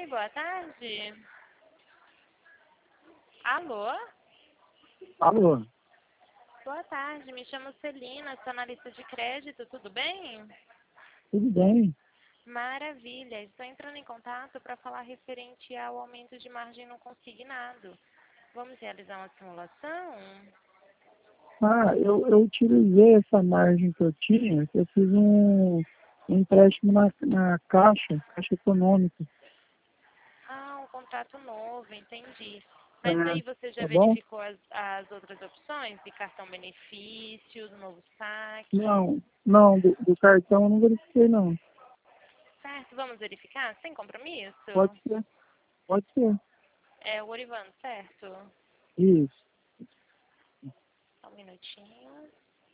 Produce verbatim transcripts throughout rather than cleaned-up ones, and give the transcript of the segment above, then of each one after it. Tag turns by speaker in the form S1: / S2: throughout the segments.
S1: Oi, boa tarde. Alô?
S2: Alô,
S1: Boa tarde, me chamo Celina, sou analista de crédito, tudo bem?
S2: tudo bem?
S1: Maravilha, estou entrando em contato para falar referente ao aumento de margem no consignado. Vamos realizar uma simulação?
S2: Ah, eu, eu utilizei essa margem que eu tinha, que eu fiz um, um empréstimo na, na Caixa, Caixa Econômica.
S1: Ah, um contrato novo, entendi.
S2: É,
S1: Mas aí você já
S2: tá bom?
S1: verificou as, as outras opções de cartão benefício, do novo saque?
S2: Não, não, do, do cartão eu não verifiquei não.
S1: Certo, vamos verificar? Sem
S2: Pode
S1: compromisso?
S2: ser, pode ser.
S1: É o Orivan, certo?
S2: Isso.
S1: Só um minutinho.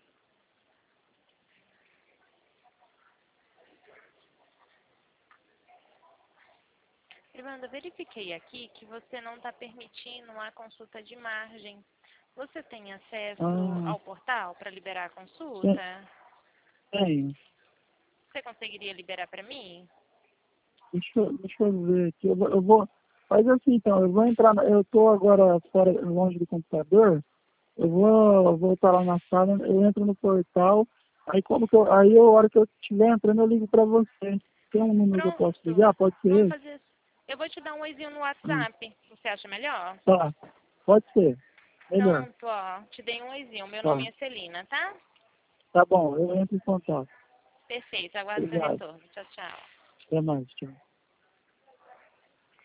S1: Irmanda, verifiquei aqui que você não está permitindo a consulta de margem. Você tem acesso
S2: Ah,
S1: ao portal para liberar a
S2: tem,
S1: consulta?
S2: tenho.
S1: Você conseguiria liberar para mim?
S2: Deixa, eu- deixa eu ver aqui. Eu, vou- eu vou. Faz assim então, eu vou entrar. na- Eu estou agora fora, longe do computador. Eu vou voltar lá na sala, eu entro no portal, aí como que eu, aí a hora que eu estiver entrando eu ligo para você. Tem um número que eu posso
S1: Pronto.
S2: ligar? Pode ser
S1: Vamos
S2: esse?
S1: fazer isso. Eu vou te dar um oizinho no
S2: Hum,
S1: WhatsApp. Você acha melhor?
S2: tá, pode ser. Melhor.
S1: Pronto, ó. Te dei um oizinho. Meu
S2: Tá,
S1: nome é Celina, tá?
S2: tá bom, eu entro em contato.
S1: Perfeito. Aguardo seu
S2: Obrigado.
S1: retorno. Tchau, tchau.
S2: Até mais, tchau.